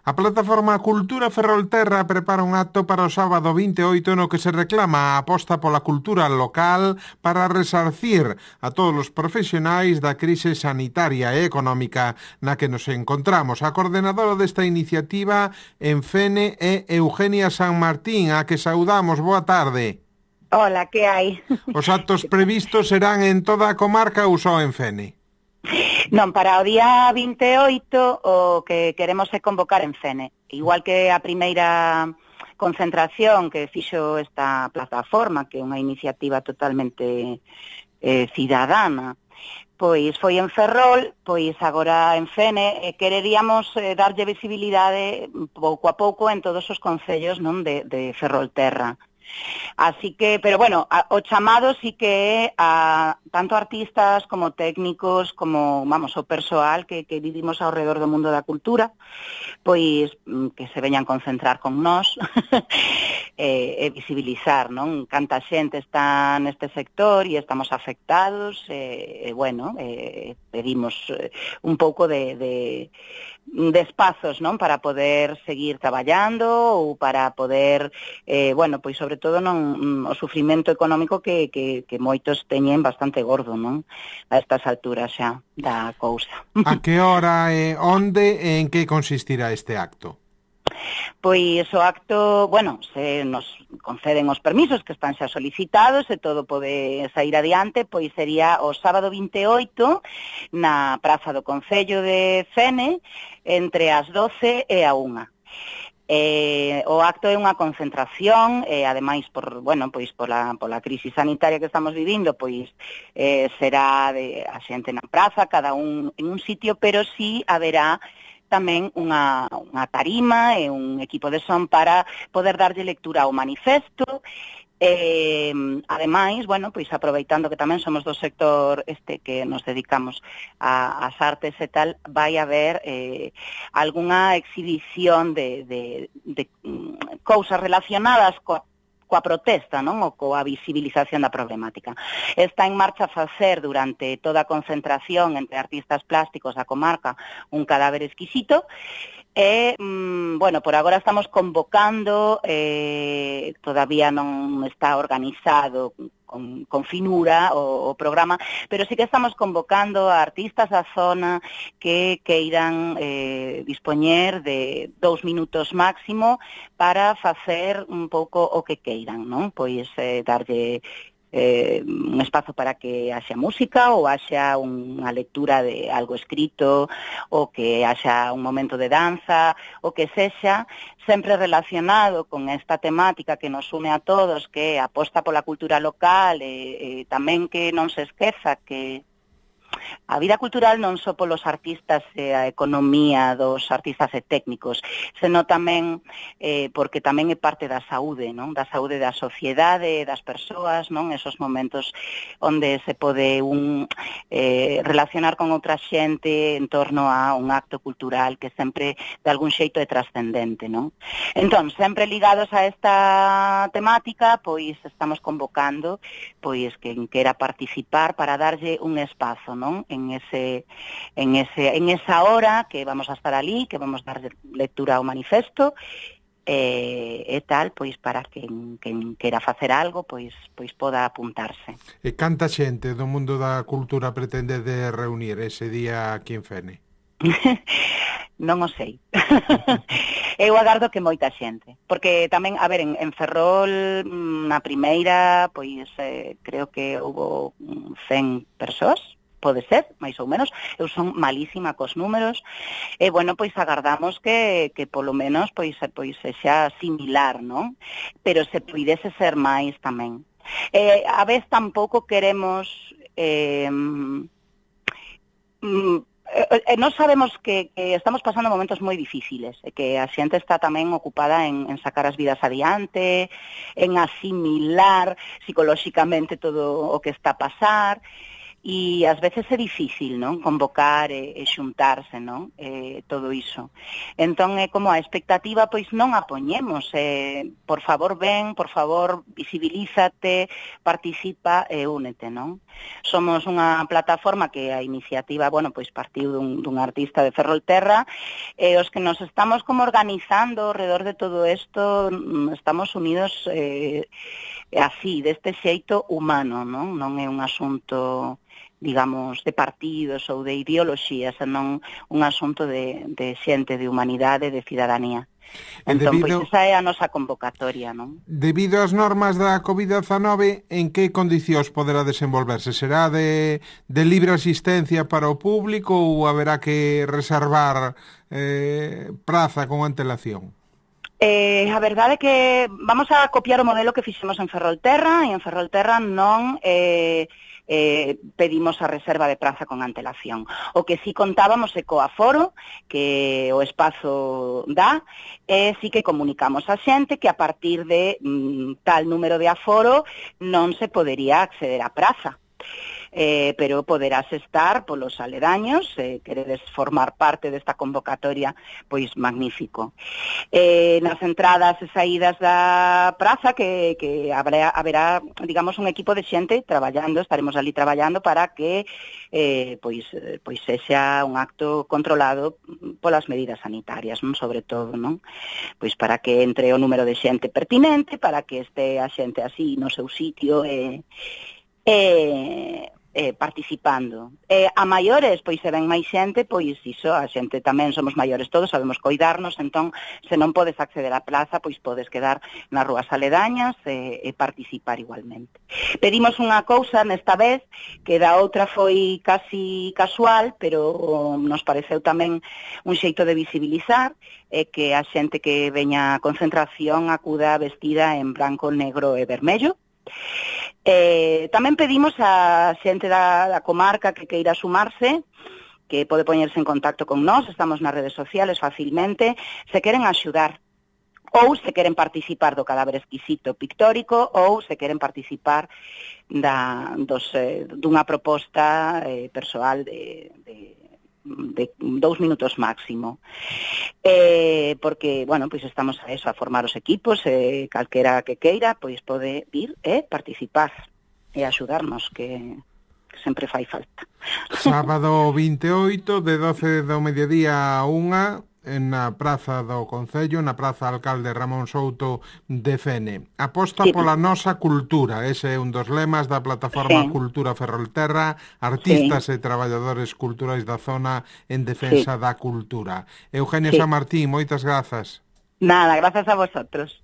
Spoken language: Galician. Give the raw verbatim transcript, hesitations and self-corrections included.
A plataforma Cultura Ferrolterra prepara un acto para o sábado vinte e oito no que se reclama a aposta pola cultura local para resarcir a todos os profesionais da crise sanitaria e económica na que nos encontramos. A coordenadora desta iniciativa en Fene é Eugenia San Martín, a que saudamos. Boa tarde. Hola, que hai? Os actos previstos serán en toda a comarca ou só en Fene? Non, para o día vinte e oito o que queremos é convocar en Fene. Igual que a primeira concentración que fixo esta plataforma, que é unha iniciativa totalmente eh, cidadana, pois foi en Ferrol, pois agora en Fene, e quereríamos eh, darlle visibilidade pouco a pouco en todos os concellos, non, de, de Ferrolterra. Así que, pero bueno, a, o chamado sí que é a tanto artistas como técnicos, como, vamos, o persoal que, que vivimos ao redor do mundo da cultura, pois que se veñan concentrar con nós e, e visibilizar, non? Canta xente está neste sector e estamos afectados e, e bueno, e, pedimos un pouco de, de, de espazos, non? Para poder seguir traballando ou para poder, eh, bueno, pois sobre todo non o sufrimento económico que, que, que moitos teñen bastante gordo, non? A estas alturas xa da cousa. A que hora e onde e en que consistirá este acto? Pois o acto, bueno, se nos conceden os permisos que están xa solicitados e todo pode sair adiante, pois sería o sábado vinte e oito na Praza do Concello de Fene entre as doce e a unha. Eh, o acto é unha concentración e ademais por, bueno, pois pola, pola crise sanitaria que estamos vivindo, pois eh, será de a xente na praza, cada un en un sitio, pero sí haberá tamén unha, unha tarima e un equipo de son para poder darlle lectura ao manifesto. Eh, ademais, bueno, pois aproveitando que tamén somos do sector este que nos dedicamos a, ás artes e tal, vai haber eh, algunha exhibición de, de, de mm, cousas relacionadas coa coa protesta, non? Ou coa visibilización da problemática. Está en marcha a facer durante toda a concentración entre artistas plásticos da comarca un cadáver exquisito. E, mmm, bueno, por agora estamos convocando, eh, todavía non está organizado con, con finura o, o programa, pero sí que estamos convocando a artistas da zona que queiran eh, dispoñer de dous minutos máximo para facer un pouco o que queiran, non? Pois eh, darlle Eh, un espazo para que haxa música ou haxa unha lectura de algo escrito ou que haxa un momento de danza ou que sexa sempre relacionado con esta temática que nos une a todos, que é a aposta pola cultura local e, e tamén que non se esqueza que a vida cultural non só polos artistas e a economía dos artistas e técnicos, senón tamén eh, porque tamén é parte da saúde, non? Da saúde da sociedade, das persoas, non? Esos momentos onde se pode un eh, relacionar con outra xente en torno a un acto cultural que sempre de algún xeito é trascendente, non? Entón, sempre ligados a esta temática, pois estamos convocando pois quen quera participar para darlle un espazo, non? En ese, en ese, en esa hora que vamos a estar ali, que vamos a dar lectura ao manifesto e, e tal, pois para quen, quen quera facer algo, pois pois poda apuntarse. E canta xente do mundo da cultura pretende de reunir ese día aquí en Fene? Non o sei. Eu agardo que moita xente, porque tamén, a ver, en, en Ferrol na primeira, pois eh, creo que houbo cen persoas, pode ser, máis ou menos. Eu son malísima cos números e, bueno, pois agardamos que, que polo menos pois, pois sexa similar, non? Pero se pudese ser máis tamén. Eh, a vez tampouco queremos eh, mm, Eh, eh, nós sabemos que, que estamos pasando momentos moi difíciles e que a xente está tamén ocupada en, en sacar as vidas adiante, en asimilar psicolóxicamente todo o que está a pasar e ás veces é difícil, non? Convocar e, e xuntarse, non? Eh, todo iso. Entón é como a expectativa, pois non a poñemos, eh, por favor ven, por favor visibilízate, participa e únete, non? Somos unha plataforma que a iniciativa, bueno, pois partiu dun, dun artista de Ferrolterra, e os que nos estamos como organizando alrededor de todo isto, estamos unidos eh, así, deste xeito humano, non? Non é un asunto, digamos, de partidos ou de ideoloxía, senón un asunto de, de xente, de humanidade, de cidadanía. Entón, debido, pois esa é a nosa convocatoria, non? Debido ás normas da covid dezanove, en que condicións poderá desenvolverse? Será de, de libre asistencia para o público ou haberá que reservar eh, praza con antelación? Eh, a verdade é que vamos a copiar o modelo que fixemos en Ferrolterra, e en Ferrolterra non eh, eh, pedimos a reserva de praza con antelación. O que sí contábamos é co aforo que o espazo dá, e sí que comunicamos a xente que a partir de mm, tal número de aforo non se podería acceder á praza. Eh, pero poderás estar polos aledaños, se eh, queredes formar parte desta convocatoria, pois magnífico. Eh, nas entradas e saídas da praza que, que habrá, haberá, digamos, un equipo de xente traballando, estaremos ali traballando para que eh, pois, pois sexa un acto controlado polas medidas sanitarias, non? Sobre todo, non? Pois para que entre o número de xente pertinente, para que este a xente así no seu sitio e eh, eh, participando. Eh, a maiores, pois se ven máis xente, pois iso, a xente tamén somos maiores todos, sabemos coidarnos, entón, se non podes acceder á plaza, pois podes quedar nas rúas aledañas e, e participar igualmente. Pedimos unha cousa nesta vez, que da outra foi casi casual, pero nos pareceu tamén un xeito de visibilizar, é que a xente que veña a concentración acuda vestida en branco, negro e vermello. Eh, tamén pedimos a xente da, da comarca que queira sumarse, que pode poñerse en contacto con nós, estamos nas redes sociales facilmente, se queren axudar, ou se queren participar do cadáver exquisito pictórico, ou se queren participar da, dos, eh, dunha proposta eh, persoal de, de de dous minutos máximo. Eh, porque, bueno, pois estamos a eso, a formar os equipos, eh, calquera que queira, pois pode vir e participar e axudarnos, que, que sempre fai falta. Sábado vinte e oito, de doce do mediodía a unha, na Praza do Concello, na Praza Alcalde Ramón Souto de Fene. Aposta sí. pola nosa cultura, ese é un dos lemas da plataforma sí. Cultura Ferrolterra, artistas sí. e traballadores culturais da zona en defensa sí. da cultura. Eugenio sí. San Martín, moitas grazas. Nada, grazas a vosotros.